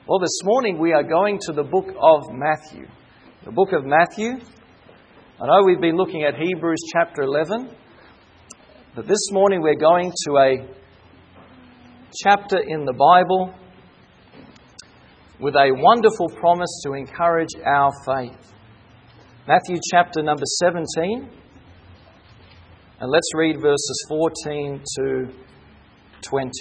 Well, this morning we are going to the book of Matthew. The book of Matthew. I know we've been looking at Hebrews chapter 11, but this morning we're going to a chapter in the Bible with a wonderful promise to encourage our faith. Matthew chapter number 17, and let's read verses 14 to 20.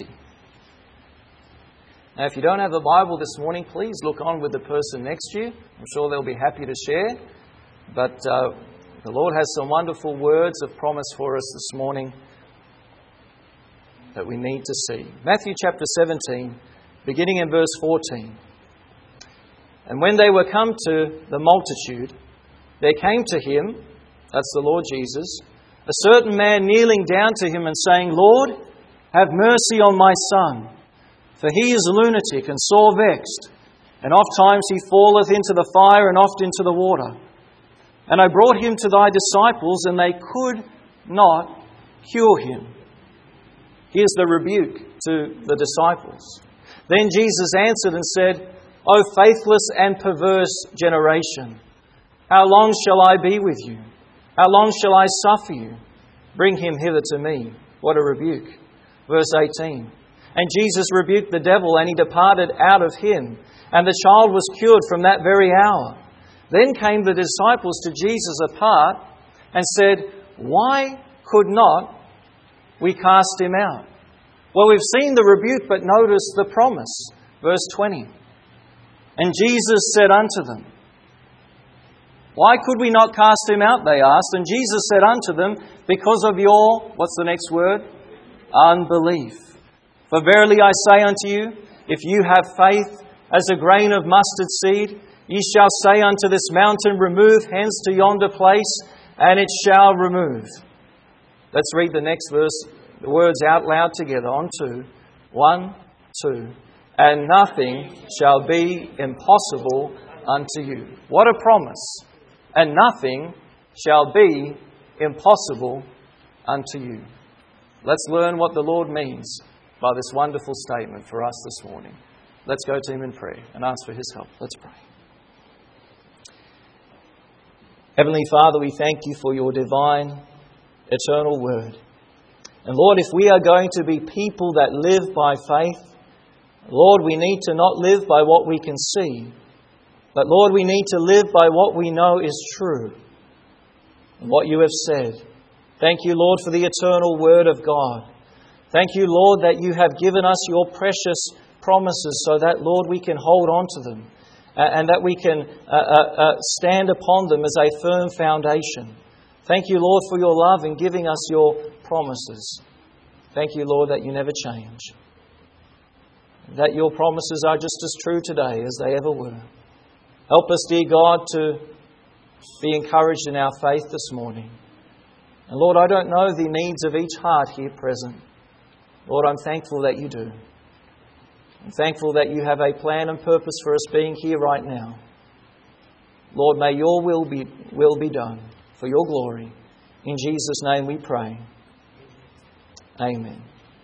Now, if you don't have a Bible this morning, please look on with the person next to you. I'm sure they'll be happy to share. But the Lord has some wonderful words of promise for us this morning that we need to see. Matthew chapter 17, beginning in verse 14. And when they were come to the multitude, there came to him, that's the Lord Jesus, a certain man kneeling down to him and saying, Lord, have mercy on my son, for he is a lunatic and sore vexed, and oft times he falleth into the fire and oft into the water. And I brought him to thy disciples, and they could not cure him. Here's the rebuke to the disciples. Then Jesus answered and said, O faithless and perverse generation, how long shall I be with you? How long shall I suffer you? Bring him hither to me. What a rebuke. Verse 18. And Jesus rebuked the devil, and he departed out of him. And the child was cured from that very hour. Then came the disciples to Jesus apart and said, Why could not we cast him out? Well, we've seen the rebuke, but notice the promise. Verse 20. And Jesus said unto them, Why could we not cast him out, they asked. And Jesus said unto them, Because of your, what's the next word? Unbelief. For verily I say unto you, if you have faith as a grain of mustard seed, ye shall say unto this mountain, Remove hence to yonder place, and it shall remove. Let's read the next verse, the words out loud together. On two. 1, 2. And nothing shall be impossible unto you. What a promise. And nothing shall be impossible unto you. Let's learn what the Lord means by this wonderful statement for us this morning. Let's go to him in prayer and ask for his help. Let's pray. Heavenly Father, we thank you for your divine, eternal word. And Lord, if we are going to be people that live by faith, Lord, we need to not live by what we can see, but Lord, we need to live by what we know is true and what you have said. Thank you, Lord, for the eternal word of God. Thank you, Lord, that you have given us your precious promises so that, Lord, we can hold on to them and that we can stand upon them as a firm foundation. Thank you, Lord, for your love in giving us your promises. Thank you, Lord, that you never change. That your promises are just as true today as they ever were. Help us, dear God, to be encouraged in our faith this morning. And Lord, I don't know the needs of each heart here present. Lord, I'm thankful that you do. I'm thankful that you have a plan and purpose for us being here right now. Lord, may your will be done for your glory. In Jesus' name we pray. Amen.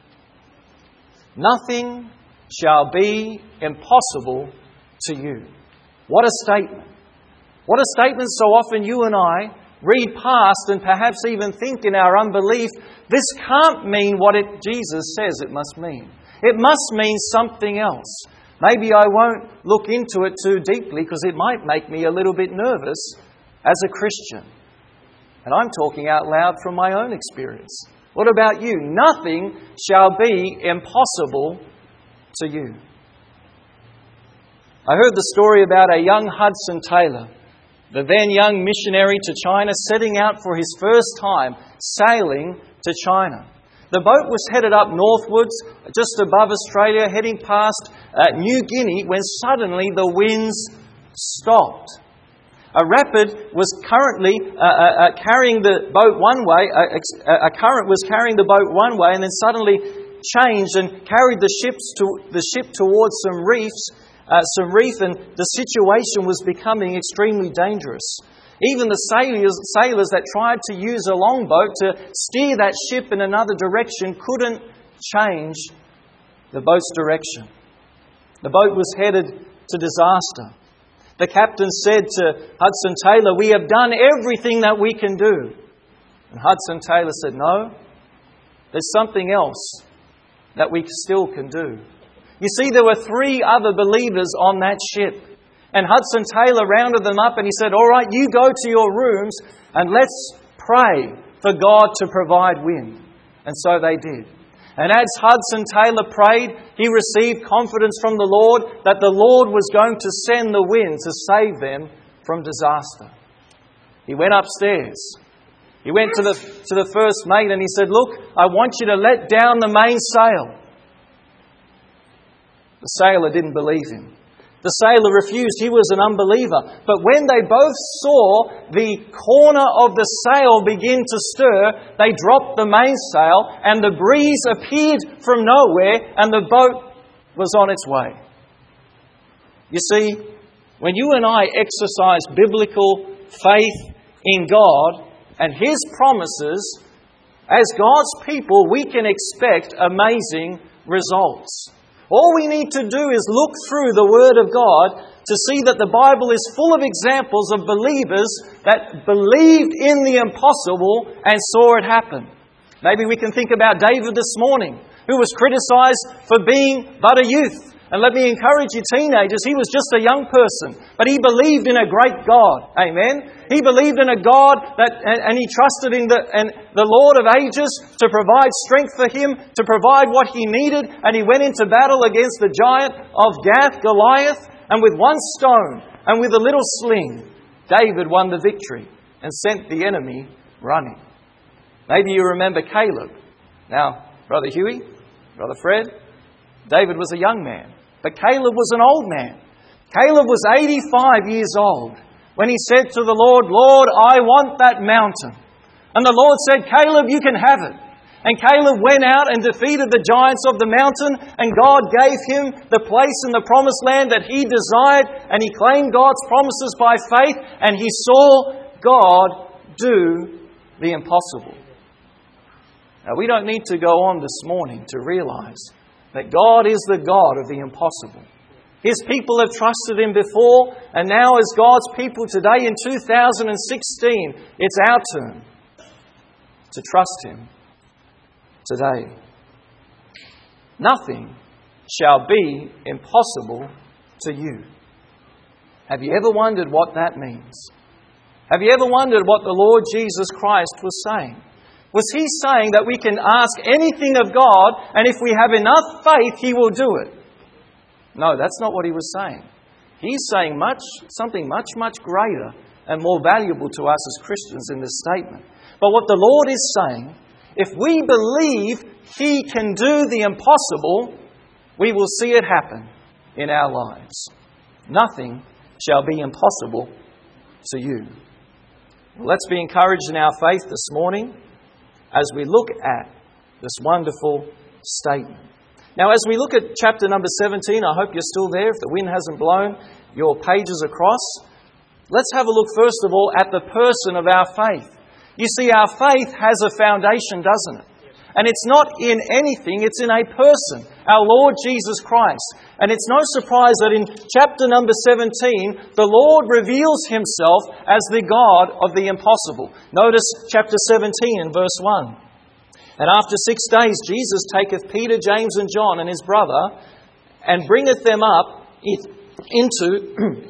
Nothing shall be impossible to you. What a statement. What a statement. So often you and I read past and perhaps even think in our unbelief, this can't mean what Jesus says it must mean. It must mean something else. Maybe I won't look into it too deeply because it might make me a little bit nervous as a Christian. And I'm talking out loud from my own experience. What about you? Nothing shall be impossible to you. I heard the story about a young Hudson Taylor, the then young missionary to China, setting out for his first time sailing to China. The boat was headed up northwards, just above Australia, heading past New Guinea, when suddenly the winds stopped. A rapid was currently carrying the boat one way, a current was carrying the boat one way, and then suddenly changed and carried the ship towards some reef, and the situation was becoming extremely dangerous. Even the sailors that tried to use a longboat to steer that ship in another direction couldn't change the boat's direction. The boat was headed to disaster. The captain said to Hudson Taylor, "We have done everything that we can do." And Hudson Taylor said, "No, there's something else that we still can do." You see, there were 3 other believers on that ship. And Hudson Taylor rounded them up and he said, "All right, you go to your rooms and let's pray for God to provide wind." And so they did. And as Hudson Taylor prayed, he received confidence from the Lord that the Lord was going to send the wind to save them from disaster. He went upstairs. He went to the first mate and he said, "Look, I want you to let down the mainsail." The sailor didn't believe him. The sailor refused. He was an unbeliever. But when they both saw the corner of the sail begin to stir, they dropped the mainsail and the breeze appeared from nowhere and the boat was on its way. You see, when you and I exercise biblical faith in God and His promises, as God's people, we can expect amazing results. All we need to do is look through the Word of God to see that the Bible is full of examples of believers that believed in the impossible and saw it happen. Maybe we can think about David this morning, who was criticized for being but a youth. And let me encourage you teenagers, he was just a young person, but he believed in a great God. Amen? He believed in a God and he trusted in the Lord of ages to provide strength for him, to provide what he needed. And he went into battle against the giant of Gath, Goliath, and with one stone and with a little sling, David won the victory and sent the enemy running. Maybe you remember Caleb. Now, Brother Huey, Brother Fred, David was a young man, but Caleb was an old man. Caleb was 85 years old when he said to the Lord, "Lord, I want that mountain." And the Lord said, "Caleb, you can have it." And Caleb went out and defeated the giants of the mountain, and God gave him the place in the promised land that he desired, and he claimed God's promises by faith, and he saw God do the impossible. Now, we don't need to go on this morning to realize that God is the God of the impossible. His people have trusted Him before, and now as God's people today in 2016, it's our turn to trust Him today. Nothing shall be impossible to you. Have you ever wondered what that means? Have you ever wondered what the Lord Jesus Christ was saying? Was He saying that we can ask anything of God, and if we have enough faith, He will do it? No, that's not what He was saying. He's saying something much greater and more valuable to us as Christians in this statement. But what the Lord is saying, if we believe He can do the impossible, we will see it happen in our lives. Nothing shall be impossible to you. Well, let's be encouraged in our faith this morning as we look at this wonderful statement. Now, as we look at chapter number 17, I hope you're still there. If the wind hasn't blown your pages across, let's have a look first of all at the person of our faith. You see, our faith has a foundation, doesn't it? And it's not in anything, it's in a person, our Lord Jesus Christ. And it's no surprise that in chapter number 17, the Lord reveals Himself as the God of the impossible. Notice chapter 17 and verse 1. "And after 6 days Jesus taketh Peter, James and John and his brother, and bringeth them up into,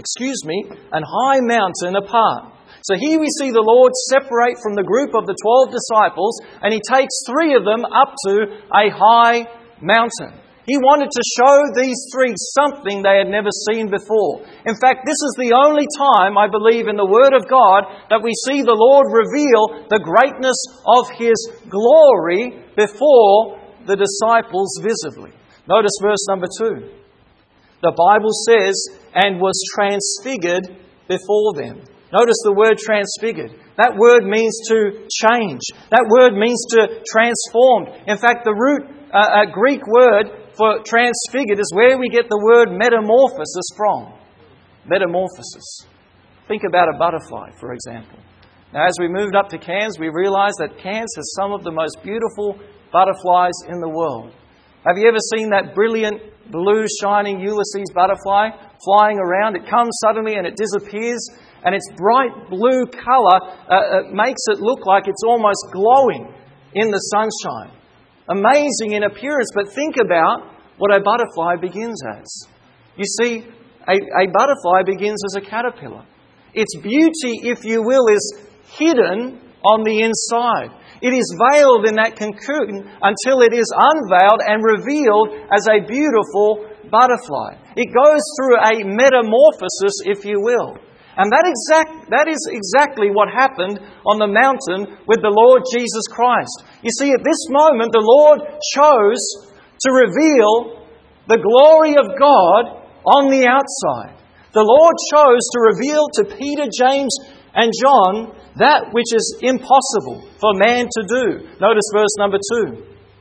an high mountain apart." So here we see the Lord separate from the group of the 12 disciples, and He takes 3 of them up to a high mountain. He wanted to show these 3 something they had never seen before. In fact, this is the only time, I believe, in the Word of God that we see the Lord reveal the greatness of His glory before the disciples visibly. Notice verse number 2. The Bible says, "and was transfigured before them." Notice the word transfigured. That word means to change. That word means to transform. In fact, the root Greek word for transfigured is where we get the word metamorphosis from. Metamorphosis. Think about a butterfly, for example. Now, as we moved up to Cairns, we realised that Cairns has some of the most beautiful butterflies in the world. Have you ever seen that brilliant, blue, shining Ulysses butterfly flying around. It comes suddenly and it disappears. And its bright blue colour makes it look like it's almost glowing in the sunshine. Amazing in appearance, but think about what a butterfly begins as. You see, a butterfly begins as a caterpillar. Its beauty, if you will, is hidden on the inside. It is veiled in that cocoon until it is unveiled and revealed as a beautiful butterfly. It goes through a metamorphosis, if you will. And that is exactly what happened on the mountain with the Lord Jesus Christ. You see, at this moment, the Lord chose to reveal the glory of God on the outside. The Lord chose to reveal to Peter, James, and John that which is impossible for man to do. Notice verse number 2.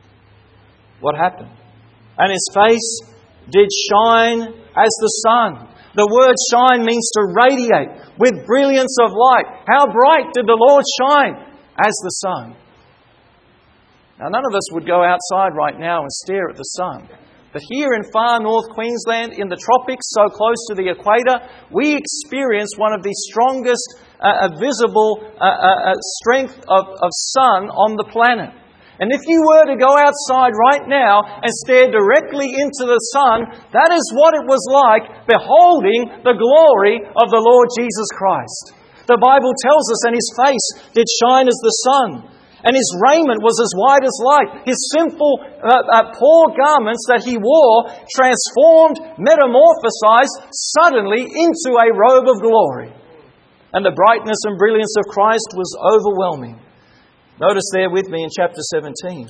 What happened? And his face did shine as the sun. The word shine means to radiate with brilliance of light. How bright did the Lord shine? As the sun. Now, none of us would go outside right now and stare at the sun. But here in far north Queensland, in the tropics, so close to the equator, we experience one of the strongest visible strength of sun on the planet. And if you were to go outside right now and stare directly into the sun, that is what it was like beholding the glory of the Lord Jesus Christ. The Bible tells us, and his face did shine as the sun, and his raiment was as white as light. His simple, poor garments that he wore transformed, metamorphosized suddenly into a robe of glory. And the brightness and brilliance of Christ was overwhelming. Notice there with me in chapter 17.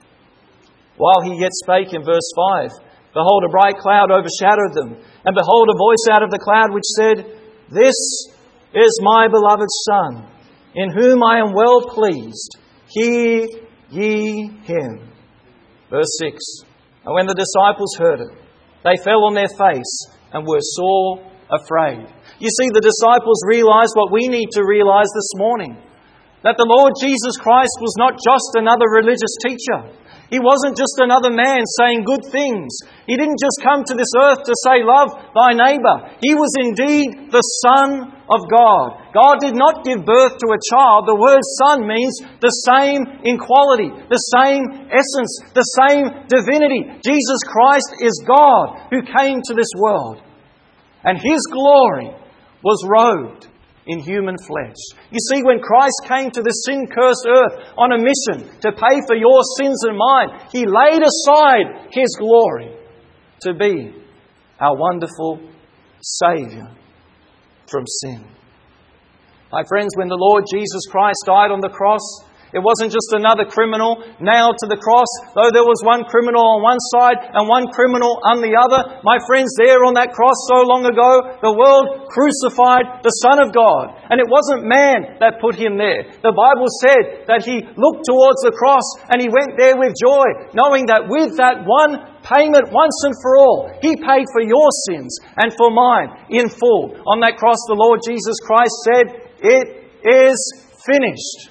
While he yet spake in verse 5, behold, a bright cloud overshadowed them, and behold, a voice out of the cloud which said, This is my beloved Son, in whom I am well pleased. Hear ye him. Verse 6. And when the disciples heard it, they fell on their face and were sore afraid. You see, the disciples realized what we need to realize this morning. That the Lord Jesus Christ was not just another religious teacher. He wasn't just another man saying good things. He didn't just come to this earth to say, love thy neighbour. He was indeed the Son of God. God did not give birth to a child. The word son means the same in quality, the same essence, the same divinity. Jesus Christ is God who came to this world. And his glory was robed in human flesh. You see, when Christ came to this sin-cursed earth on a mission to pay for your sins and mine, he laid aside his glory to be our wonderful Saviour from sin. My friends, when the Lord Jesus Christ died on the cross, it wasn't just another criminal nailed to the cross, though there was one criminal on one side and one criminal on the other. My friends, there on that cross so long ago, the world crucified the Son of God. And it wasn't man that put him there. The Bible said that he looked towards the cross and he went there with joy, knowing that with that one payment once and for all, he paid for your sins and for mine in full. On that cross, the Lord Jesus Christ said, "It is finished."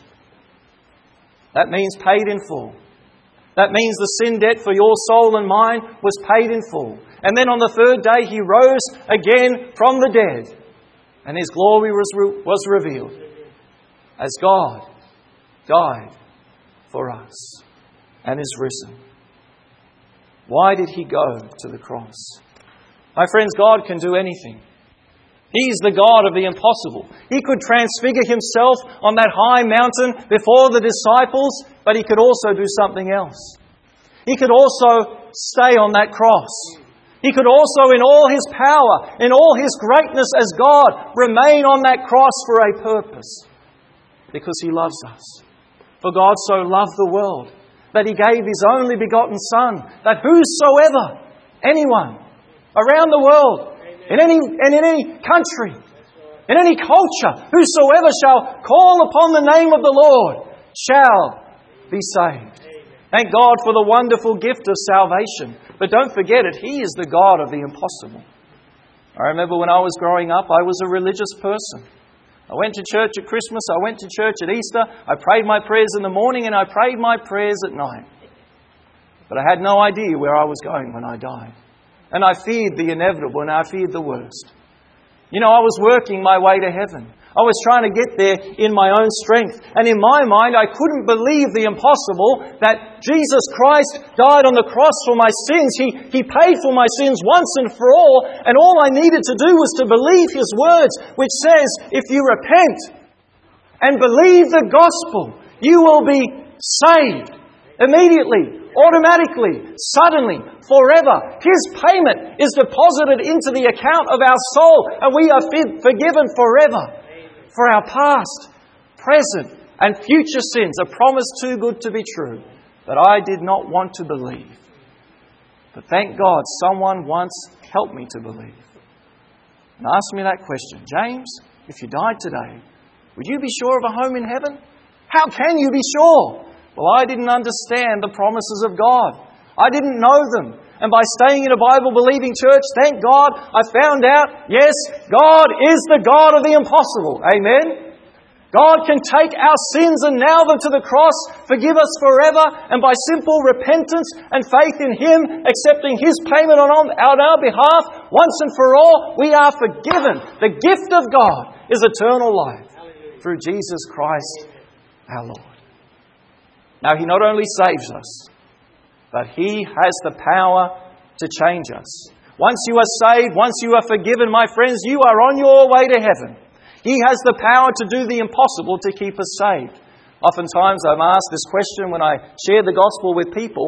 That means paid in full. That means the sin debt for your soul and mine was paid in full. And then on the third day he rose again from the dead. And his glory was revealed as God died for us and is risen. Why did he go to the cross? My friends, God can do anything. He's the God of the impossible. He could transfigure himself on that high mountain before the disciples, but he could also do something else. He could also stay on that cross. He could also, in all his power, in all his greatness as God, remain on that cross for a purpose. Because he loves us. For God so loved the world that he gave his only begotten Son, that whosoever, anyone, around the world, in any country, in any culture, whosoever shall call upon the name of the Lord shall be saved. Thank God for the wonderful gift of salvation. But don't forget it, he is the God of the impossible. I remember when I was growing up, I was a religious person. I went to church at Christmas, I went to church at Easter, I prayed my prayers in the morning and I prayed my prayers at night. But I had no idea where I was going when I died. And I feared the inevitable, and I feared the worst. You know, I was working my way to heaven. I was trying to get there in my own strength. And in my mind, I couldn't believe the impossible, that Jesus Christ died on the cross for my sins. He paid for my sins once and for all. And all I needed to do was to believe His words, which says, if you repent and believe the gospel, you will be saved immediately, automatically, suddenly, forever. His payment is deposited into the account of our soul, and we are forgiven forever for our past, present, and future sins. A promise too good to be true, but I did not want to believe. But thank God someone once helped me to believe and asked me that question. James, if you died today, would you be sure of a home in heaven? How can you be sure? Well, I didn't understand the promises of God. I didn't know them. And by staying in a Bible-believing church, thank God, I found out, yes, God is the God of the impossible. Amen? God can take our sins and nail them to the cross, forgive us forever, and by simple repentance and faith in Him, accepting His payment on our behalf, once and for all, we are forgiven. The gift of God is eternal life through Jesus Christ our Lord. Now, He not only saves us, but He has the power to change us. Once you are saved, once you are forgiven, my friends, you are on your way to heaven. He has the power to do the impossible to keep us saved. Oftentimes I'm asked this question when I share the gospel with people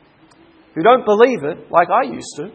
who don't believe it like I used to.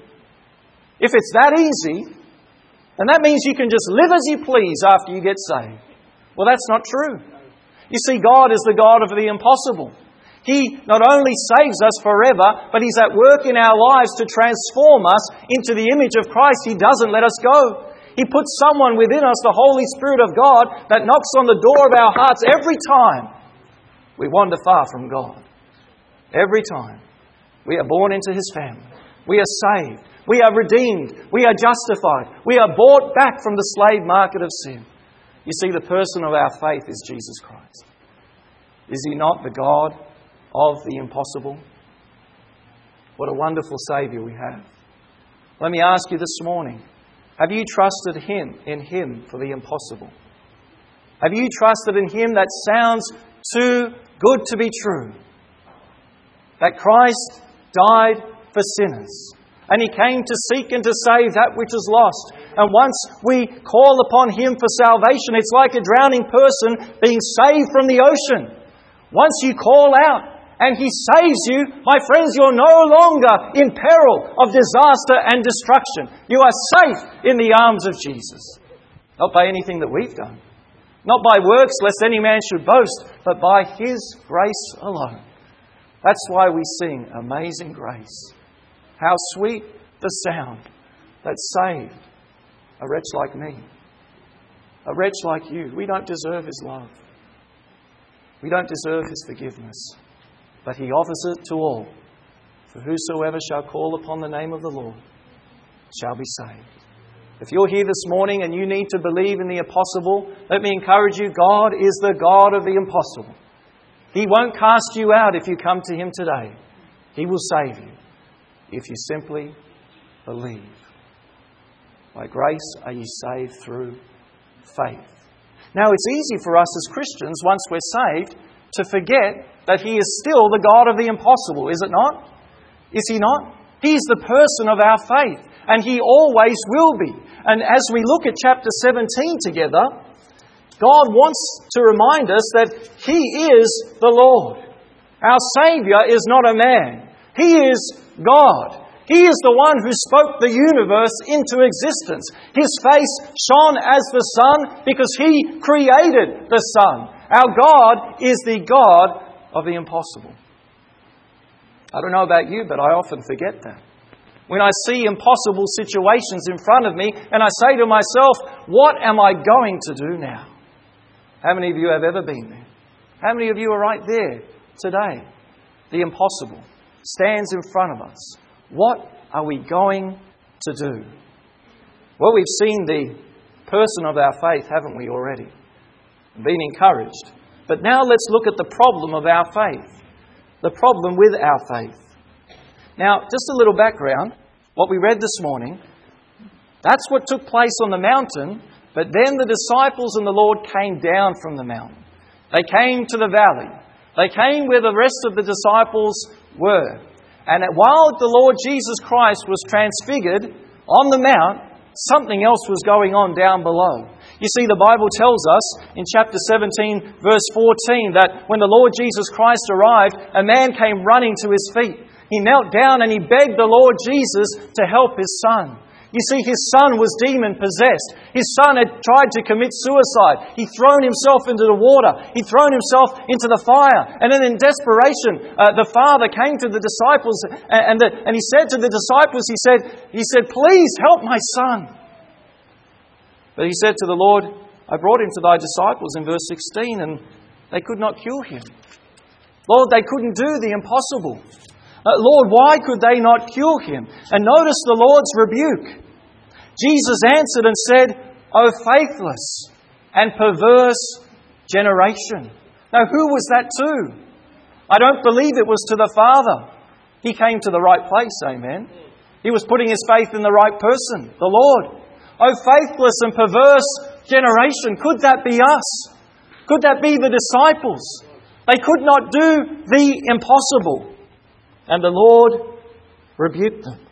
If it's that easy, then that means you can just live as you please after you get saved. Well, that's not true. You see, God is the God of the impossible. He not only saves us forever, but He's at work in our lives to transform us into the image of Christ. He doesn't let us go. He puts someone within us, the Holy Spirit of God, that knocks on the door of our hearts every time we wander far from God. Every time we are born into His family. We are saved. We are redeemed. We are justified. We are bought back from the slave market of sin. You see, the person of our faith is Jesus Christ. Is He not the God of the impossible? What a wonderful Saviour we have. Let me ask you this morning, have you trusted in Him for the impossible? Have you trusted in Him that sounds too good to be true? That Christ died for sinners, and He came to seek and to save that which is lost. And once we call upon Him for salvation, it's like a drowning person being saved from the ocean. Once you call out and He saves you, my friends, you're no longer in peril of disaster and destruction. You are safe in the arms of Jesus. Not by anything that we've done. Not by works, lest any man should boast, but by His grace alone. That's why we sing Amazing Grace. How sweet the sound that saved a wretch like me. A wretch like you. We don't deserve His love. We don't deserve His forgiveness. But He offers it to all. For whosoever shall call upon the name of the Lord shall be saved. If you're here this morning and you need to believe in the impossible, let me encourage you, God is the God of the impossible. He won't cast you out if you come to Him today. He will save you if you simply believe. By grace are you saved through faith. Now, it's easy for us as Christians, once we're saved, to forget that He is still the God of the impossible, is it not? Is He not? He is the person of our faith, and He always will be. And as we look at chapter 17 together, God wants to remind us that He is the Lord. Our Saviour is not a man. He is God. He is the one who spoke the universe into existence. His face shone as the sun because He created the sun. Our God is the God of the impossible. I don't know about you, but I often forget that. When I see impossible situations in front of me and I say to myself, what am I going to do now? How many of you have ever been there? How many of you are right there today? The impossible stands in front of us. What are we going to do? Well, we've seen the person of our faith, haven't we, already? Been encouraged. But now let's look at the problem of our faith. The problem with our faith. Now, just a little background. what we read this morning, that's what took place on the mountain, but then the disciples and the Lord came down from the mountain. They came to the valley. They came where the rest of the disciples were. And while the Lord Jesus Christ was transfigured on the mount, something else was going on down below. You see, the Bible tells us in chapter 17, verse 14, that when the Lord Jesus Christ arrived, a man came running to his feet. He knelt down and he begged the Lord Jesus to help his son. You see, his son was demon-possessed. His son had tried to commit suicide. He'd thrown himself into the water. He'd thrown himself into the fire. And then in desperation, the father came to the disciples and he said to the disciples, he said, "Please help my son." But he said to the Lord, "I brought him to thy disciples," in verse 16, and they could not cure him. Lord, they couldn't do the impossible. Lord, why could they not cure him? And notice the Lord's rebuke. Jesus answered and said, "O faithless and perverse generation." Now, who was that to? I don't believe it was to the Father. He came to the right place, amen. He was putting his faith in the right person, the Lord. O faithless and perverse generation, could that be us? Could that be the disciples? They could not do the impossible. And the Lord rebuked them.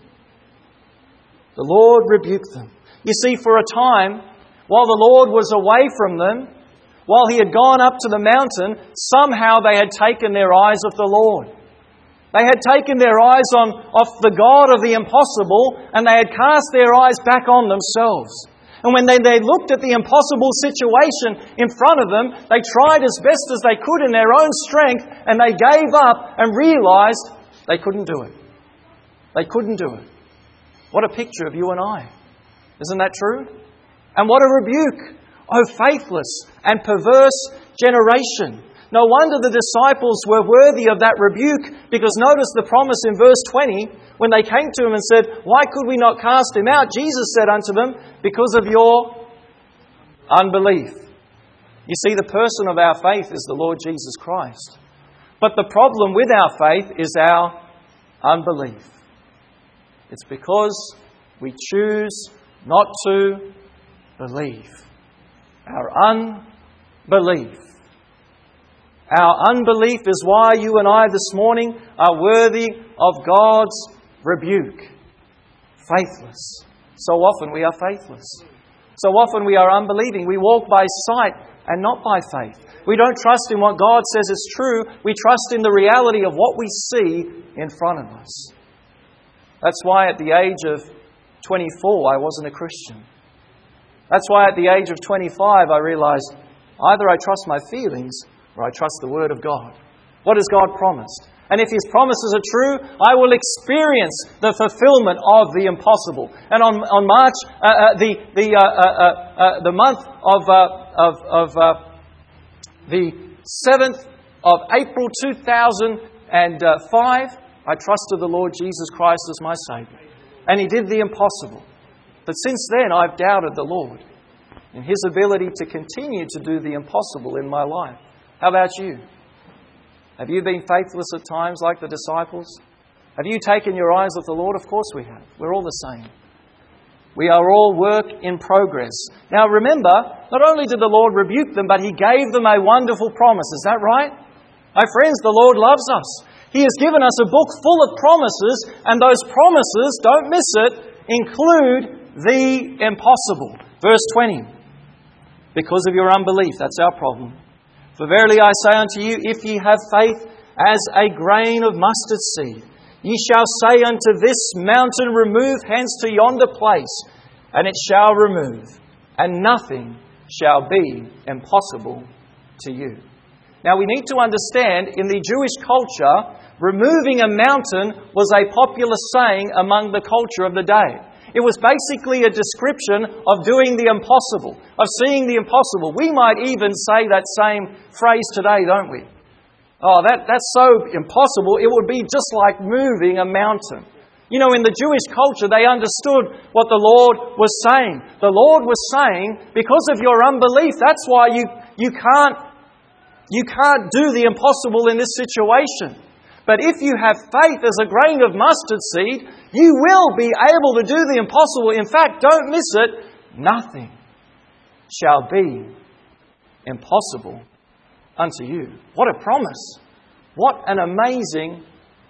The Lord rebuked them. You see, for a time, while the Lord was away from them, while He had gone up to the mountain, somehow they had taken their eyes off the Lord. They had taken their eyes off the God of the impossible, and they had cast their eyes back on themselves. And when they looked at the impossible situation in front of them, they tried as best as they could in their own strength, and they gave up and realized they couldn't do it. They couldn't do it. What a picture of you and I. Isn't that true? And what a rebuke. Oh, faithless and perverse generation. No wonder the disciples were worthy of that rebuke, because notice the promise in verse 20, when they came to Him and said, "Why could we not cast him out?" Jesus said unto them, "Because of your unbelief." You see, the person of our faith is the Lord Jesus Christ. But the problem with our faith is our unbelief. It's because we choose not to believe. Our unbelief. Our unbelief is why you and I this morning are worthy of God's rebuke. Faithless. So often we are faithless. So often we are unbelieving. We walk by sight and not by faith. We don't trust in what God says is true. We trust in the reality of what we see in front of us. That's why at the age of 24 I wasn't a Christian. That's why at the age of 25 I realized either I trust my feelings or I trust the Word of God. What has God promised? And if His promises are true, I will experience the fulfillment of the impossible. And on March, the month of the 7th of April 2005, I trusted the Lord Jesus Christ as my Saviour. And He did the impossible. But since then, I've doubted the Lord in His ability to continue to do the impossible in my life. How about you? Have you been faithless at times like the disciples? Have you taken your eyes off the Lord? Of course we have. We're all the same. We are all work in progress. Now remember, not only did the Lord rebuke them, but He gave them a wonderful promise. Is that right? My friends, the Lord loves us. He has given us a book full of promises, and those promises, don't miss it, include the impossible. Verse 20. Because of your unbelief, that's our problem. For verily I say unto you, if ye have faith as a grain of mustard seed, ye shall say unto this mountain, remove hence to yonder place, and it shall remove, and nothing shall be impossible to you. Now we need to understand, in the Jewish culture, removing a mountain was a popular saying among the culture of the day. It was basically a description of doing the impossible, of seeing the impossible. We might even say that same phrase today, don't we? Oh, that's so impossible, it would be just like moving a mountain. You know, in the Jewish culture, they understood what the Lord was saying. The Lord was saying, because of your unbelief, that's why you can't do the impossible in this situation. But if you have faith as a grain of mustard seed, you will be able to do the impossible. In fact, don't miss it, nothing shall be impossible unto you. What a promise. What an amazing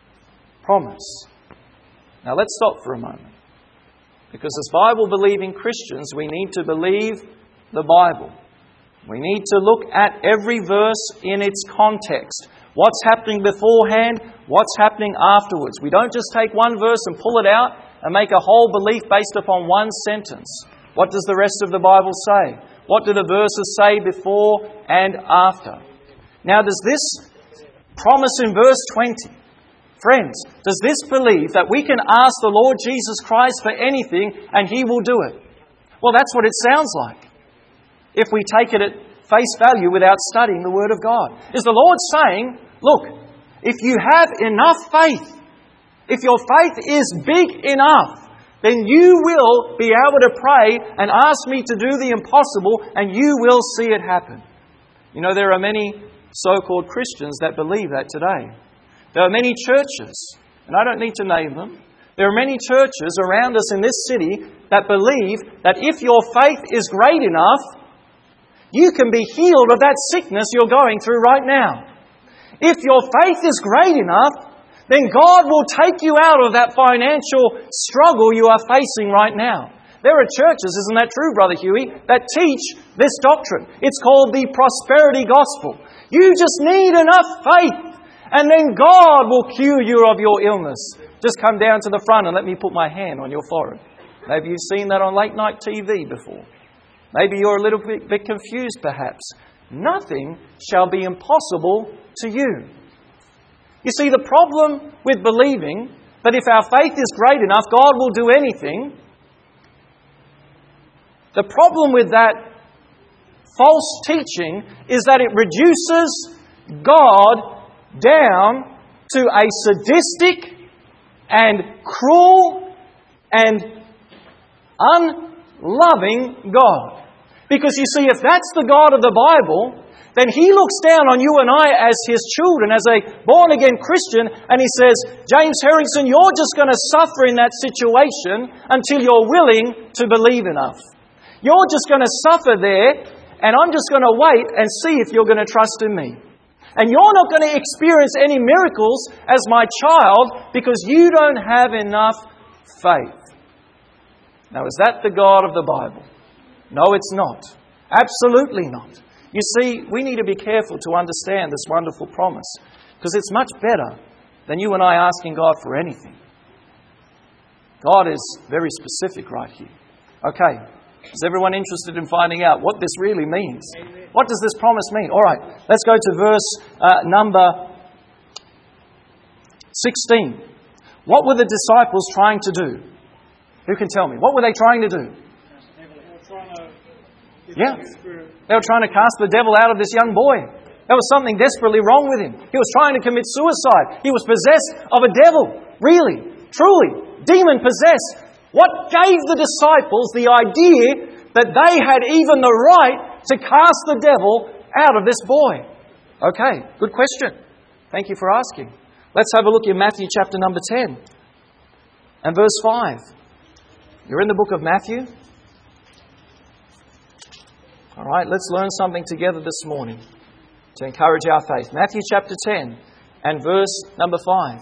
promise. Now let's stop for a moment. Because as Bible-believing Christians, we need to believe the Bible. We need to look at every verse in its context. What's happening beforehand? What's happening afterwards? We don't just take one verse and pull it out and make a whole belief based upon one sentence. What does the rest of the Bible say? What do the verses say before and after? Now, does this promise in verse 20, friends, does this believe that we can ask the Lord Jesus Christ for anything and He will do it? Well, that's what it sounds like, if we take it at face value without studying the Word of God. Is the Lord saying, look, if you have enough faith, if your faith is big enough, then you will be able to pray and ask me to do the impossible and you will see it happen. You know, there are many so-called Christians that believe that today. There are many churches, and I don't need to name them, there are many churches around us in this city that believe that if your faith is great enough, you can be healed of that sickness you're going through right now. If your faith is great enough, then God will take you out of that financial struggle you are facing right now. There are churches, isn't that true, Brother Huey, that teach this doctrine. It's called the prosperity gospel. You just need enough faith, and then God will cure you of your illness. Just come down to the front and let me put my hand on your forehead. Maybe you've seen that on late night TV before. Maybe you're a little bit confused perhaps. Nothing shall be impossible to you. You see, the problem with believing that if our faith is great enough, God will do anything, the problem with that false teaching is that it reduces God down to a sadistic and cruel and unloving God. Because you see, if that's the God of the Bible, then He looks down on you and I as His children, as a born-again Christian, and He says, James Harrington, you're just going to suffer in that situation until you're willing to believe enough. You're just going to suffer there, and I'm just going to wait and see if you're going to trust in me. And you're not going to experience any miracles as my child because you don't have enough faith. Now, is that the God of the Bible? No, it's not. Absolutely not. You see, we need to be careful to understand this wonderful promise because it's much better than you and I asking God for anything. God is very specific right here. Okay, is everyone interested in finding out what this really means? What does this promise mean? All right, let's go to verse number 16. What were the disciples trying to do? Who can tell me? What were they trying to do? Yeah, they were trying to cast the devil out of this young boy. There was something desperately wrong with him. He was trying to commit suicide. He was possessed of a devil. Really, truly, demon-possessed. What gave the disciples the idea that they had even the right to cast the devil out of this boy? Okay, good question. Thank you for asking. Let's have a look in Matthew chapter number 10 and verse 5. You're in the book of Matthew. All right, let's learn something together this morning to encourage our faith. Matthew chapter 10 and verse number 5.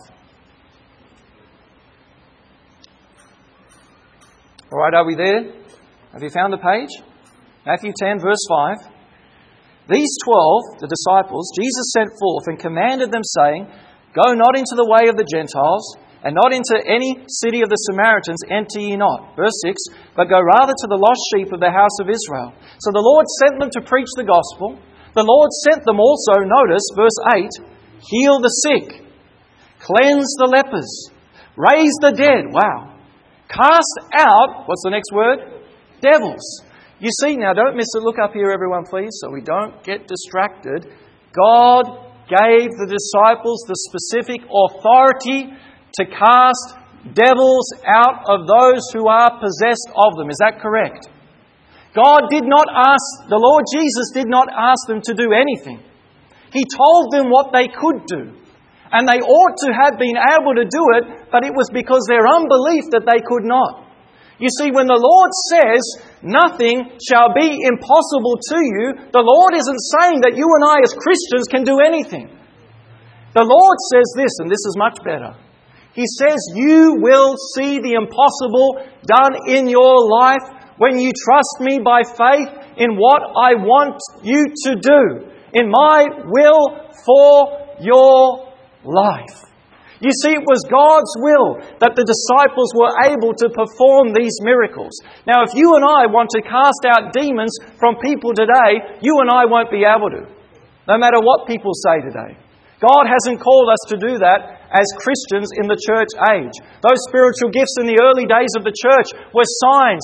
All right, are we there? Have you found the page? Matthew 10 verse 5. These 12, the disciples, Jesus sent forth and commanded them, saying, Go not into the way of the Gentiles, and not into any city of the Samaritans enter ye not. Verse 6, but go rather to the lost sheep of the house of Israel. So the Lord sent them to preach the gospel. The Lord sent them also, notice, verse 8, heal the sick, cleanse the lepers, raise the dead. Wow. Cast out, what's the next word? Devils. You see, now don't miss it. Look up here, everyone, please, so we don't get distracted. God gave the disciples the specific authority to cast devils out of those who are possessed of them. Is that correct? God did not ask, the Lord Jesus did not ask them to do anything. He told them what they could do. And they ought to have been able to do it, but it was because their unbelief that they could not. You see, when the Lord says, nothing shall be impossible to you, the Lord isn't saying that you and I as Christians can do anything. The Lord says this, and this is much better. He says, you will see the impossible done in your life when you trust me by faith in what I want you to do, in my will for your life. You see, it was God's will that the disciples were able to perform these miracles. Now, if you and I want to cast out demons from people today, you and I won't be able to, no matter what people say today. God hasn't called us to do that as Christians in the church age. Those spiritual gifts in the early days of the church were signs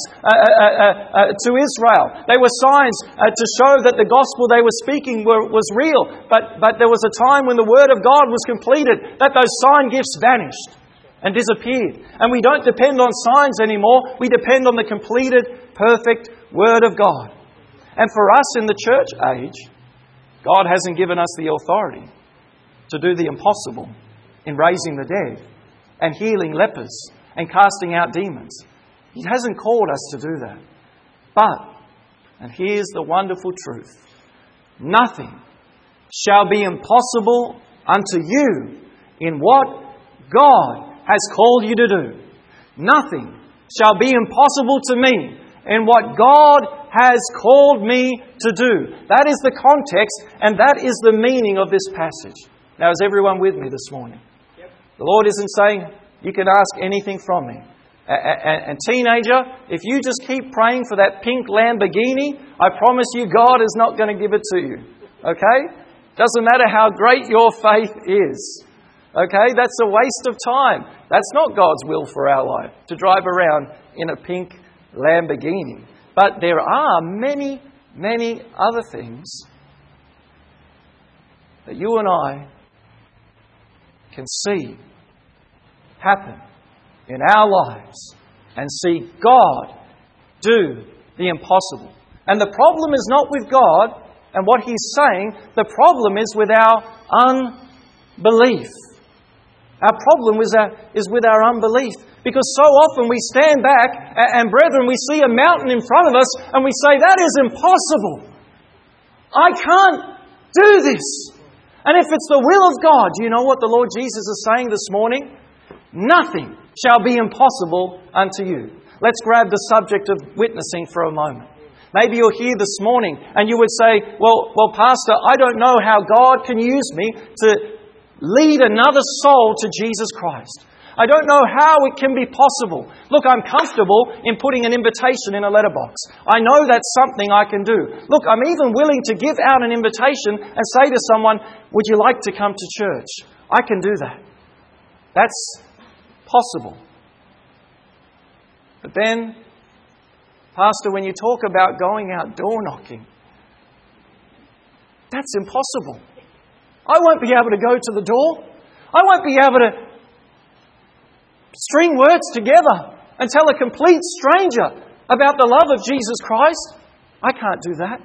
to Israel. They were signs to show that the gospel they were speaking was real. But there was a time when the word of God was completed, that those sign gifts vanished and disappeared. And we don't depend on signs anymore. We depend on the completed, perfect word of God. And for us in the church age, God hasn't given us the authority to do the impossible in raising the dead and healing lepers and casting out demons. He hasn't called us to do that. But, and here's the wonderful truth, nothing shall be impossible unto you in what God has called you to do. Nothing shall be impossible to me in what God has called me to do. That is the context and that is the meaning of this passage. Now, is everyone with me this morning? Yep. The Lord isn't saying, you can ask anything from me. And teenager, if you just keep praying for that pink Lamborghini, I promise you God is not going to give it to you. Okay? Doesn't matter how great your faith is. Okay? That's a waste of time. That's not God's will for our life, to drive around in a pink Lamborghini. But there are many, many other things that you and I can see happen in our lives and see God do the impossible. And the problem is not with God and what He's saying. The problem is with our unbelief. Our problem is with our unbelief. Because so often we stand back and brethren, we see a mountain in front of us and we say, that is impossible. I can't do this. And if it's the will of God, do you know what the Lord Jesus is saying this morning? Nothing shall be impossible unto you. Let's grab the subject of witnessing for a moment. Maybe you're here this morning and you would say, well, Pastor, I don't know how God can use me to lead another soul to Jesus Christ. I don't know how it can be possible. Look, I'm comfortable in putting an invitation in a letterbox. I know that's something I can do. Look, I'm even willing to give out an invitation and say to someone, would you like to come to church? I can do that. That's possible. But then, Pastor, when you talk about going out door knocking, that's impossible. I won't be able to go to the door. I won't be able to string words together and tell a complete stranger about the love of Jesus Christ. I can't do that.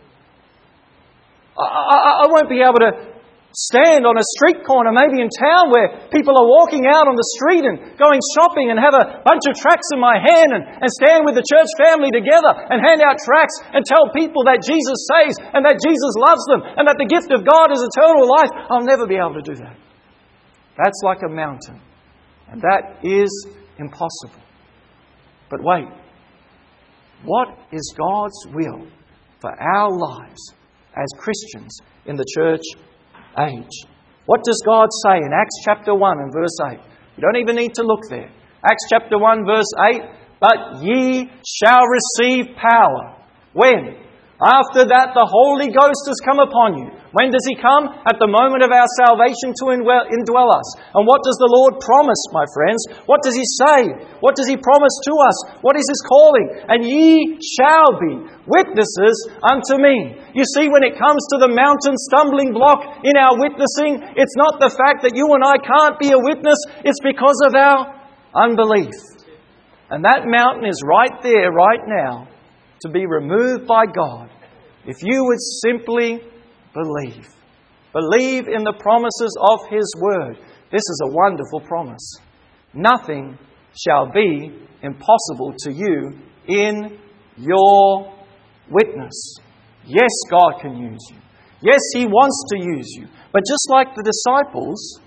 I won't be able to stand on a street corner, maybe in town, where people are walking out on the street and going shopping and have a bunch of tracts in my hand and stand with the church family together and hand out tracts and tell people that Jesus saves and that Jesus loves them and that the gift of God is eternal life. I'll never be able to do that. That's like a mountain. And that is impossible. But wait, what is God's will for our lives as Christians in the church age? What does God say in Acts chapter 1 and verse 8? You don't even need to look there. Acts chapter 1 verse 8, but ye shall receive power. When? After that, the Holy Ghost has come upon you. When does He come? At the moment of our salvation to indwell us. And what does the Lord promise, my friends? What does He say? What does He promise to us? What is His calling? And ye shall be witnesses unto me. You see, when it comes to the mountain stumbling block in our witnessing, it's not the fact that you and I can't be a witness. It's because of our unbelief. And that mountain is right there, right now, to be removed by God if you would simply believe. Believe in the promises of His Word. This is a wonderful promise. Nothing shall be impossible to you in your witness. Yes, God can use you. Yes, He wants to use you. But just like the disciples,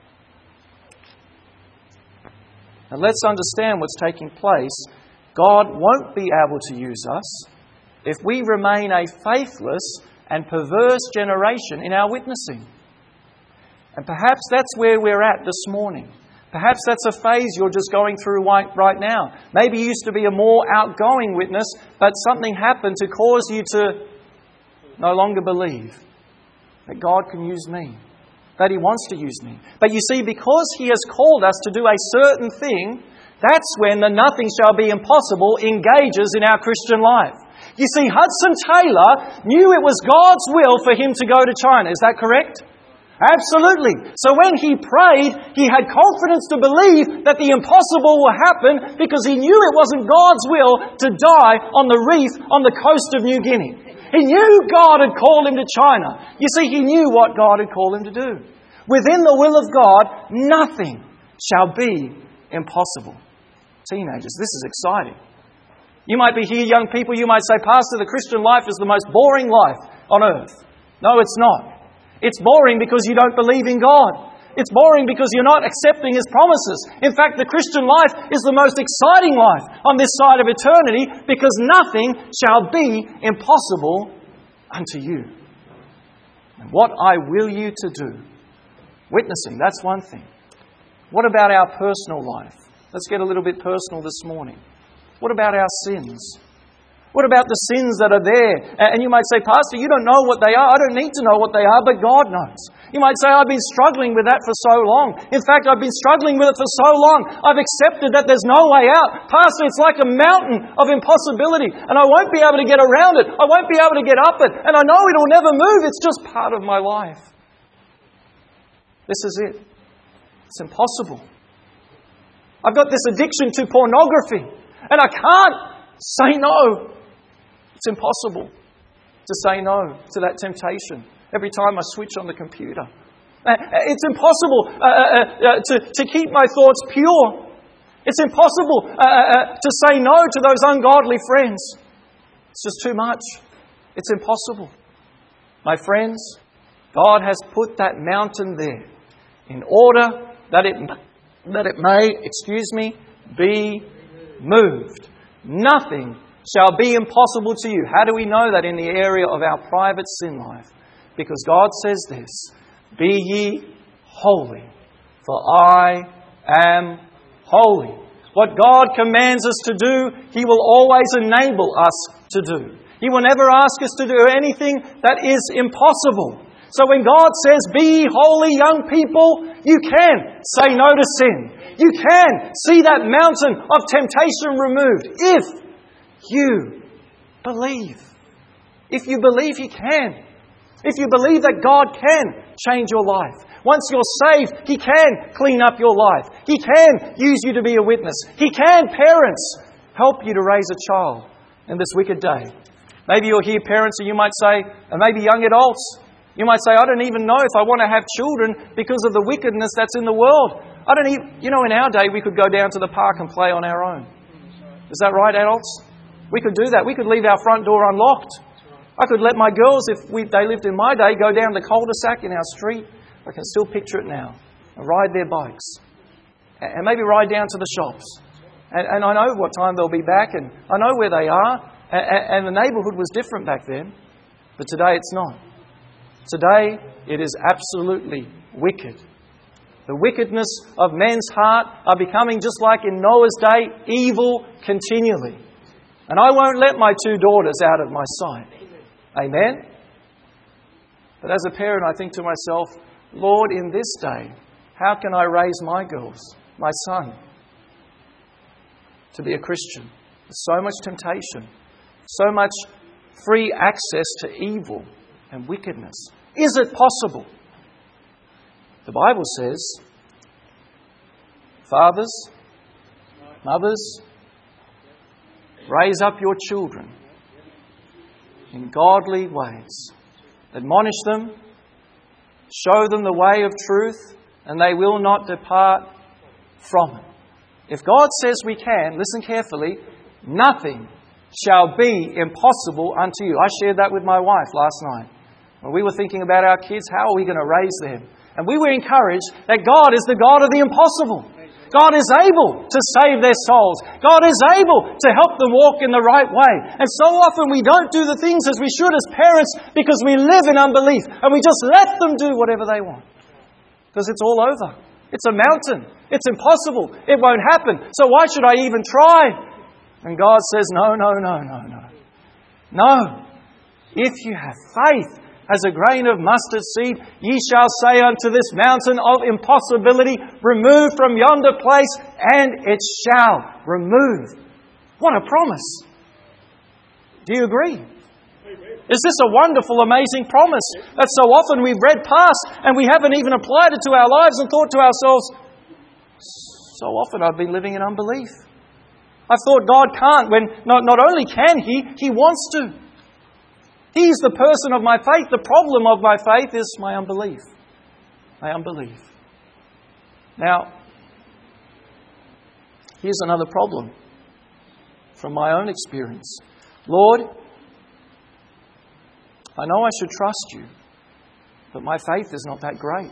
and let's understand what's taking place, God won't be able to use us if we remain a faithless and perverse generation in our witnessing. And perhaps that's where we're at this morning. Perhaps that's a phase you're just going through right now. Maybe you used to be a more outgoing witness, but something happened to cause you to no longer believe that God can use me, that He wants to use me. But you see, because He has called us to do a certain thing, that's when the nothing shall be impossible engages in our Christian life. You see, Hudson Taylor knew it was God's will for him to go to China. Is that correct? Absolutely. So when he prayed, he had confidence to believe that the impossible will happen because he knew it wasn't God's will to die on the reef on the coast of New Guinea. He knew God had called him to China. You see, he knew what God had called him to do. Within the will of God, nothing shall be impossible. Teenagers, this is exciting. You might be here, young people, you might say, Pastor, the Christian life is the most boring life on earth. No, it's not. It's boring because you don't believe in God. It's boring because you're not accepting His promises. In fact, the Christian life is the most exciting life on this side of eternity because nothing shall be impossible unto you. And what I will you to do. Witnessing, that's one thing. What about our personal life? Let's get a little bit personal this morning. What about our sins? What about the sins that are there? And you might say, Pastor, you don't know what they are. I don't need to know what they are, but God knows. You might say, I've been struggling with that for so long. In fact, I've been struggling with it for so long. I've accepted that there's no way out. Pastor, it's like a mountain of impossibility, and I won't be able to get around it. I won't be able to get up it. And I know it'll never move. It's just part of my life. This is it. It's impossible. I've got this addiction to pornography, and I can't say no. It's impossible to say no to that temptation every time I switch on the computer. It's impossible to keep my thoughts pure. It's impossible to say no to those ungodly friends. It's just too much. It's impossible. My friends, God has put that mountain there in order that it may, be moved. Nothing shall be impossible to you. How do we know that in the area of our private sin life? Because God says this, be ye holy, for I am holy. What God commands us to do, He will always enable us to do. He will never ask us to do anything that is impossible. So when God says, be ye holy, young people, you can say no to sin. You can see that mountain of temptation removed if you believe. If you believe, He can. If you believe that God can change your life. Once you're saved, He can clean up your life. He can use you to be a witness. He can, parents, help you to raise a child in this wicked day. Maybe you're here, parents, and you might say, and maybe young adults, you might say, I don't even know if I want to have children because of the wickedness that's in the world. I don't even, in our day, we could go down to the park and play on our own. Is that right, adults? We could do that. We could leave our front door unlocked. I could let my girls, if they lived in my day, go down the cul-de-sac in our street. I can still picture it now. And ride their bikes. And maybe ride down to the shops. And I know what time they'll be back, and I know where they are. And the neighbourhood was different back then. But today it's not. Today it is absolutely wicked. The wickedness of men's heart are becoming, just like in Noah's day, evil continually. And I won't let my 2 daughters out of my sight. Amen? But as a parent, I think to myself, Lord, in this day, how can I raise my girls, my son, to be a Christian? There's so much temptation, so much free access to evil and wickedness. Is it possible? The Bible says, fathers, mothers, raise up your children in godly ways. Admonish them, show them the way of truth, and they will not depart from it. If God says we can, listen carefully, nothing shall be impossible unto you. I shared that with my wife last night. When we were thinking about our kids, how are we going to raise them? And we were encouraged that God is the God of the impossible. God is able to save their souls. God is able to help them walk in the right way. And so often we don't do the things as we should as parents because we live in unbelief and we just let them do whatever they want. Because it's all over. It's a mountain. It's impossible. It won't happen. So why should I even try? And God says, no. No. If you have faith as a grain of mustard seed, ye shall say unto this mountain of impossibility, remove from yonder place, and it shall remove. What a promise. Do you agree? Is this a wonderful, amazing promise that so often we've read past and we haven't even applied it to our lives and thought to ourselves, so often I've been living in unbelief. I've thought God can't, when not only can He wants to. He's the person of my faith. The problem of my faith is my unbelief. My unbelief. Now, here's another problem from my own experience. Lord, I know I should trust you, but my faith is not that great.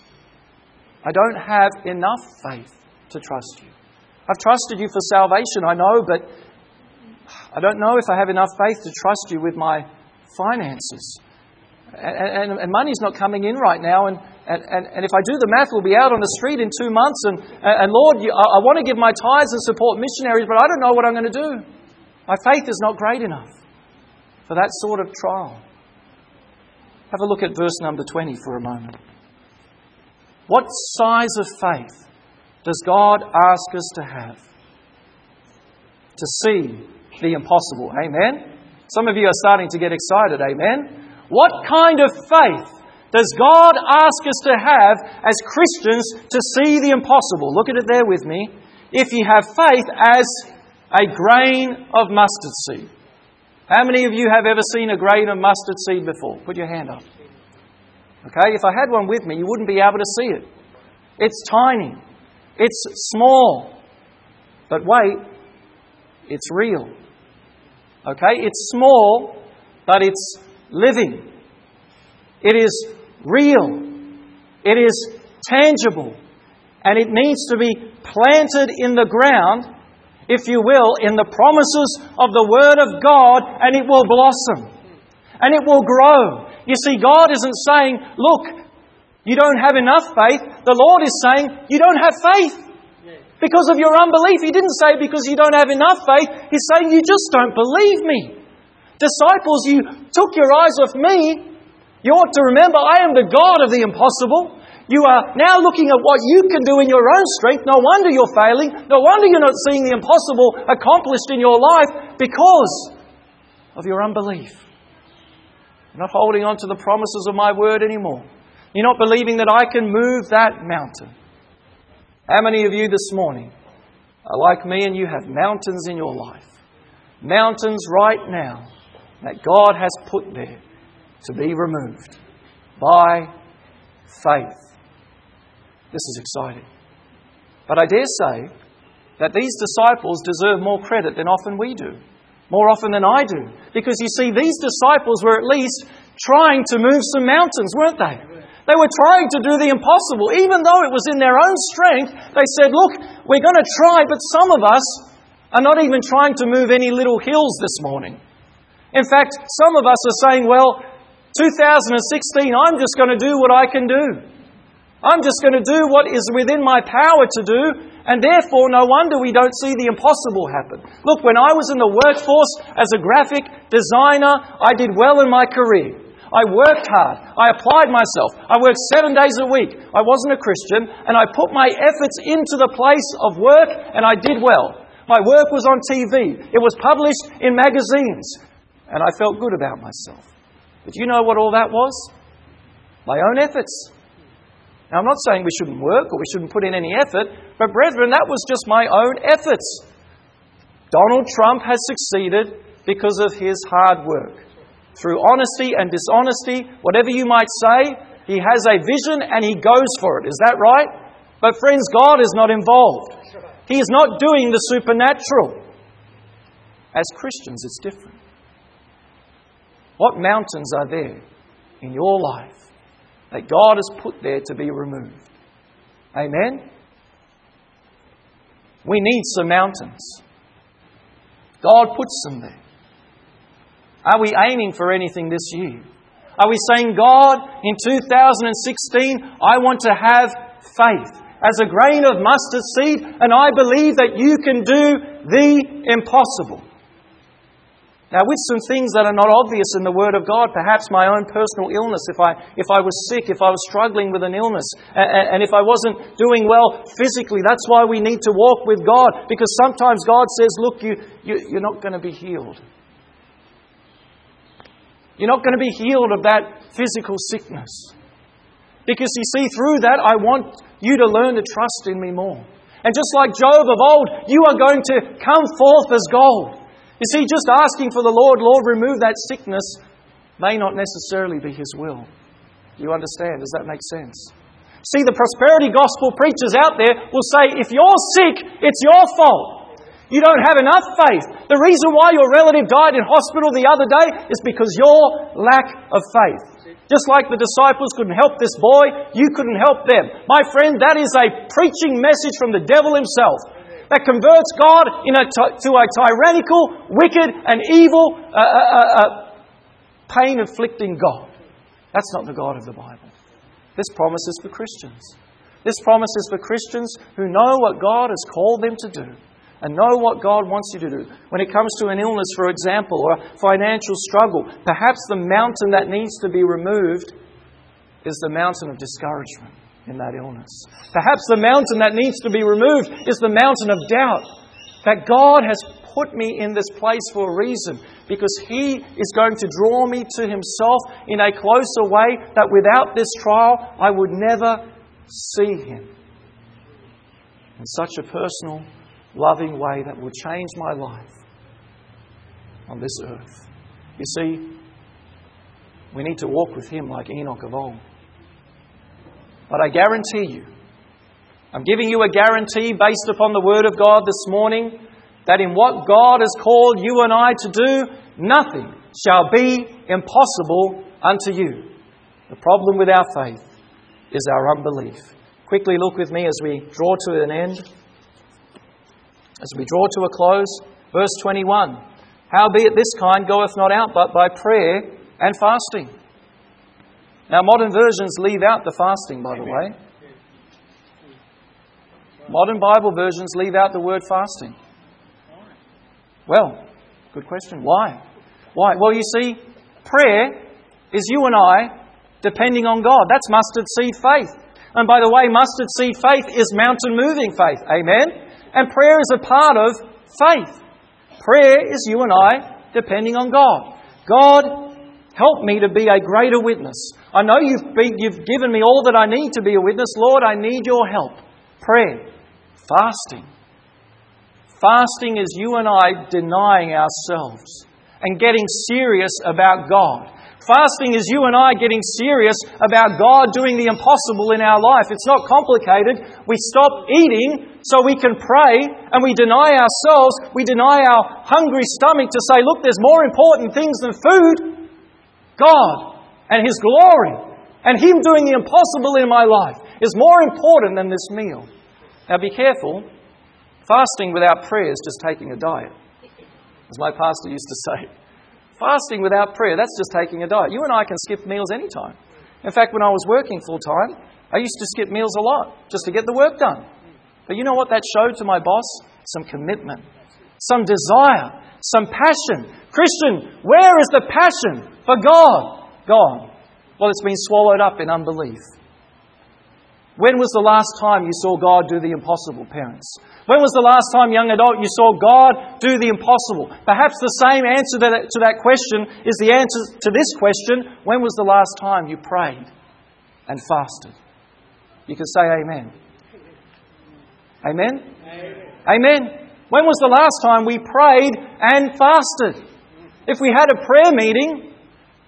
I don't have enough faith to trust you. I've trusted you for salvation, I know, but I don't know if I have enough faith to trust you with my finances. And money's not coming in right now. And if I do the math, we'll be out on the street in 2 months. And Lord, I want to give my tithes and support missionaries, but I don't know what I'm going to do. My faith is not great enough for that sort of trial. Have a look at verse number 20 for a moment. What size of faith does God ask us to have to see the impossible? Amen? Some of you are starting to get excited, amen? What kind of faith does God ask us to have as Christians to see the impossible? Look at it there with me. If you have faith as a grain of mustard seed. How many of you have ever seen a grain of mustard seed before? Put your hand up. Okay, if I had one with me, you wouldn't be able to see it. It's tiny. It's small. But wait, it's real. Okay, it's small, but it's living. It is real. It is tangible. And it needs to be planted in the ground, if you will, in the promises of the Word of God, and it will blossom. And it will grow. You see, God isn't saying, look, you don't have enough faith. The Lord is saying, you don't have faith. Because of your unbelief. He didn't say because you don't have enough faith. He's saying you just don't believe me. Disciples, you took your eyes off me. You ought to remember I am the God of the impossible. You are now looking at what you can do in your own strength. No wonder you're failing. No wonder you're not seeing the impossible accomplished in your life because of your unbelief. You're not holding on to the promises of my word anymore. You're not believing that I can move that mountain. How many of you this morning are like me and you have mountains in your life? Mountains right now that God has put there to be removed by faith. This is exciting. But I dare say that these disciples deserve more credit than often we do. More often than I do. Because you see, these disciples were at least trying to move some mountains, weren't they? They were trying to do the impossible. Even though it was in their own strength, they said, look, we're going to try, but some of us are not even trying to move any little hills this morning. In fact, some of us are saying, well, 2016, I'm just going to do what I can do. I'm just going to do what is within my power to do, and therefore no wonder we don't see the impossible happen. Look, when I was in the workforce as a graphic designer, I did well in my career. I worked hard. I applied myself. I worked 7 days a week. I wasn't a Christian, and I put my efforts into the place of work, and I did well. My work was on TV. It was published in magazines, and I felt good about myself. But you know what all that was? My own efforts. Now, I'm not saying we shouldn't work or we shouldn't put in any effort, but brethren, that was just my own efforts. Donald Trump has succeeded because of his hard work. Through honesty and dishonesty, whatever you might say, He has a vision and he goes for it. Is that right? But friends, God is not involved. He is not doing the supernatural. As Christians, it's different. What mountains are there in your life that God has put there to be removed? Amen? We need some mountains. God puts them there. Are we aiming for anything this year? Are we saying, God, in 2016, I want to have faith as a grain of mustard seed, and I believe that you can do the impossible? Now, with some things that are not obvious in the Word of God, perhaps my own personal illness, if I was sick, if I was struggling with an illness, and if I wasn't doing well physically, that's why we need to walk with God, because sometimes God says, look, you're not going to be healed. You're not going to be healed of that physical sickness. Because you see, through that, I want you to learn to trust in me more. And just like Job of old, you are going to come forth as gold. You see, just asking for the Lord, remove that sickness, may not necessarily be His will. Do you understand? Does that make sense? See, the prosperity gospel preachers out there will say, if you're sick, it's your fault. You don't have enough faith. The reason why your relative died in hospital the other day is because your lack of faith. Just like the disciples couldn't help this boy, you couldn't help them. My friend, that is a preaching message from the devil himself that converts God to a tyrannical, wicked and evil, pain-inflicting God. That's not the God of the Bible. This promise is for Christians. This promise is for Christians who know what God has called them to do and know what God wants you to do. When it comes to an illness, for example, or a financial struggle, perhaps the mountain that needs to be removed is the mountain of discouragement in that illness. Perhaps the mountain that needs to be removed is the mountain of doubt. That God has put me in this place for a reason, because He is going to draw me to Himself in a closer way that without this trial I would never see Him in such a personal, loving way that will change my life on this earth. You see, we need to walk with Him like Enoch of old. But I guarantee you, I'm giving you a guarantee based upon the Word of God this morning, that in what God has called you and I to do, nothing shall be impossible unto you. The problem with our faith is our unbelief. Quickly look with me as we draw to an end. As we draw to a close, verse 21. Howbeit this kind goeth not out but by prayer and fasting. Now, modern versions leave out the fasting, by the way. Modern Bible versions leave out the word fasting. Well, good question. Why? Why? Well, you see, prayer is you and I depending on God. That's mustard seed faith. And by the way, mustard seed faith is mountain moving faith. Amen? And prayer is a part of faith. Prayer is you and I depending on God. God, help me to be a greater witness. I know you've given me all that I need to be a witness. Lord, I need your help. Prayer. Fasting. Fasting is you and I denying ourselves and getting serious about God. Fasting is you and I getting serious about God doing the impossible in our life. It's not complicated. We stop eating so we can pray, and we deny ourselves. We deny our hungry stomach to say, look, there's more important things than food. God and His glory and Him doing the impossible in my life is more important than this meal. Now be careful. Fasting without prayer is just taking a diet. As my pastor used to say, fasting without prayer, that's just taking a diet. You and I can skip meals anytime. In fact, when I was working full time, I used to skip meals a lot just to get the work done. But you know what that showed to my boss? Some commitment, some desire, some passion. Christian, where is the passion for God? Gone. Well, it's been swallowed up in unbelief. When was the last time you saw God do the impossible, parents? When was the last time, young adult, you saw God do the impossible? Perhaps the same answer to that question is the answer to this question. When was the last time you prayed and fasted? You can say amen. Amen? Amen. Amen. When was the last time we prayed and fasted? If we had a prayer meeting,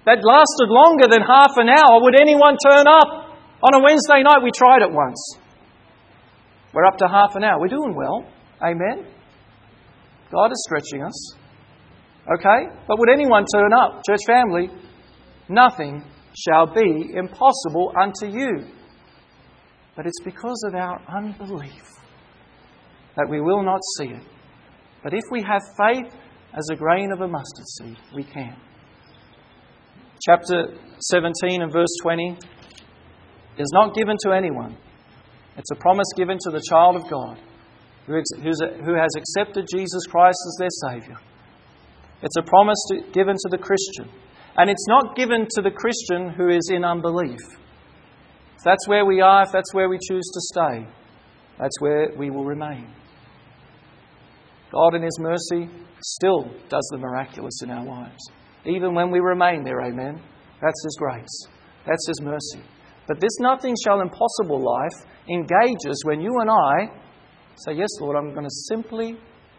that lasted longer than half an hour. Would anyone turn up? On a Wednesday night, we tried it once. We're up to half an hour. We're doing well. Amen. God is stretching us. Okay? But would anyone turn up? Church family, nothing shall be impossible unto you. But it's because of our unbelief that we will not see it. But if we have faith as a grain of a mustard seed, we can. Chapter 17 and verse 20 is not given to anyone. It's a promise given to the child of God who has accepted Jesus Christ as their Saviour. It's a promise given to the Christian. And it's not given to the Christian who is in unbelief. If that's where we are, if that's where we choose to stay, that's where we will remain. God in His mercy still does the miraculous in our lives. Even when we remain there, amen. That's His grace. That's His mercy. But this nothing shall impossible life engages when you and I say, yes, Lord, I'm going to simply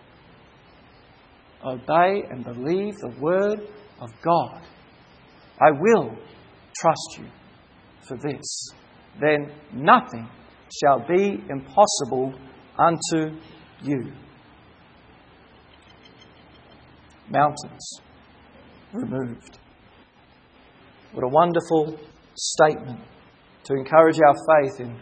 obey and believe the Word of God. I will trust you for this. Then nothing shall be impossible unto you. Mountains removed. What a wonderful statement to encourage our faith in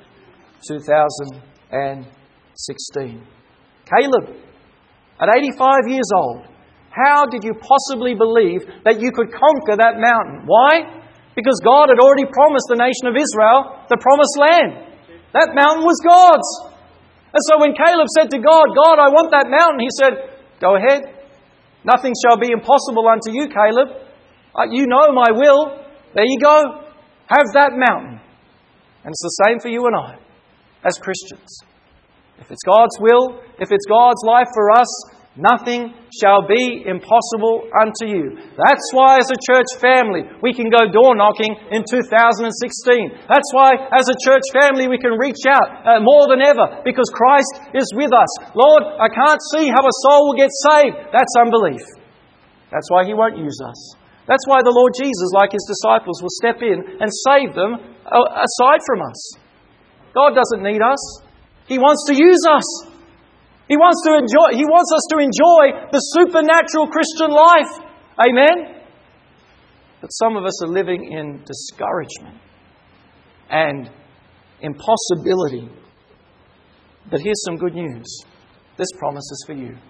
2016. Caleb, at 85 years old, how did you possibly believe that you could conquer that mountain? Why? Because God had already promised the nation of Israel the promised land. That mountain was God's. And so when Caleb said to God, God, I want that mountain, He said, go ahead. Nothing shall be impossible unto you, Caleb. You know my will. There you go. Have that mountain. And it's the same for you and I as Christians. If it's God's will, if it's God's life for us, nothing shall be impossible unto you. That's why as a church family we can go door knocking in 2016. That's why as a church family we can reach out more than ever, because Christ is with us. Lord, I can't see how a soul will get saved. That's unbelief. That's why He won't use us. That's why the Lord Jesus, like His disciples, will step in and save them aside from us. God doesn't need us. He wants to use us. He wants us to enjoy the supernatural Christian life. Amen? But some of us are living in discouragement and impossibility. But here's some good news. This promise is for you.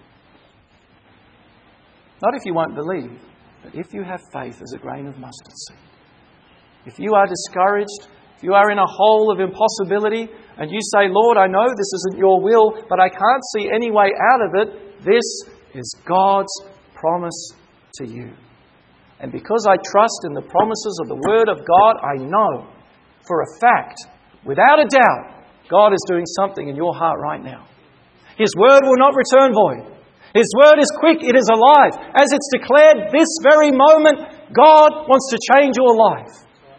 Not if you won't believe, but if you have faith as a grain of mustard seed. If you are discouraged, if you are in a hole of impossibility, and you say, Lord, I know this isn't your will, but I can't see any way out of it, this is God's promise to you. And because I trust in the promises of the Word of God, I know for a fact, without a doubt, God is doing something in your heart right now. His Word will not return void. His Word is quick, it is alive. As it's declared this very moment, God wants to change your life.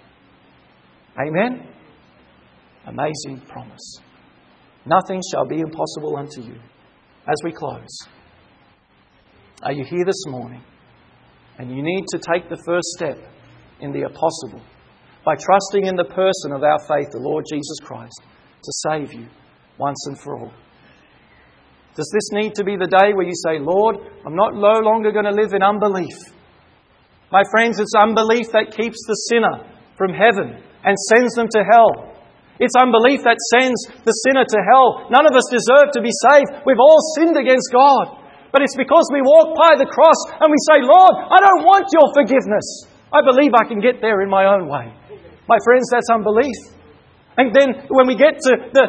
Amen? Amazing promise. Nothing shall be impossible unto you. As we close, are you here this morning and you need to take the first step in the impossible by trusting in the person of our faith, the Lord Jesus Christ, to save you once and for all? Does this need to be the day where you say, Lord, I'm no longer going to live in unbelief? My friends, it's unbelief that keeps the sinner from heaven and sends them to hell. It's unbelief that sends the sinner to hell. None of us deserve to be saved. We've all sinned against God. But it's because we walk by the cross and we say, Lord, I don't want your forgiveness. I believe I can get there in my own way. My friends, that's unbelief. And then when we get to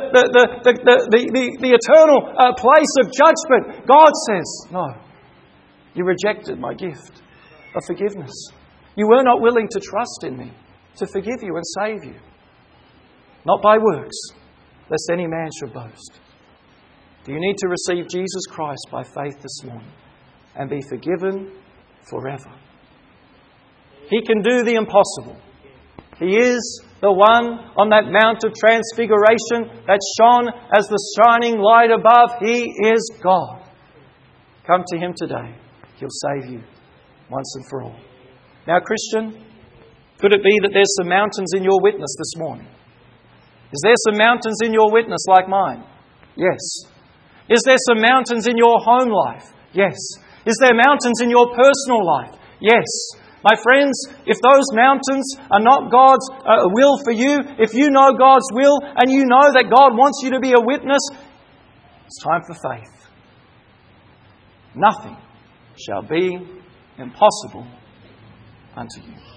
the eternal place of judgment, God says, no, you rejected my gift of forgiveness. You were not willing to trust in me to forgive you and save you. Not by works, lest any man should boast. Do you need to receive Jesus Christ by faith this morning and be forgiven forever? He can do the impossible. He is the one on that Mount of Transfiguration that shone as the shining light above. He is God. Come to Him today. He'll save you once and for all. Now, Christian, Could it be that there's some mountains in your witness this morning? Is there some mountains in your witness like mine? Yes. Is there some mountains in your home life? Yes. Is there mountains in your personal life? Yes. My friends, if those mountains are not God's will for you, if you know God's will and you know that God wants you to be a witness, it's time for faith. Nothing shall be impossible unto you.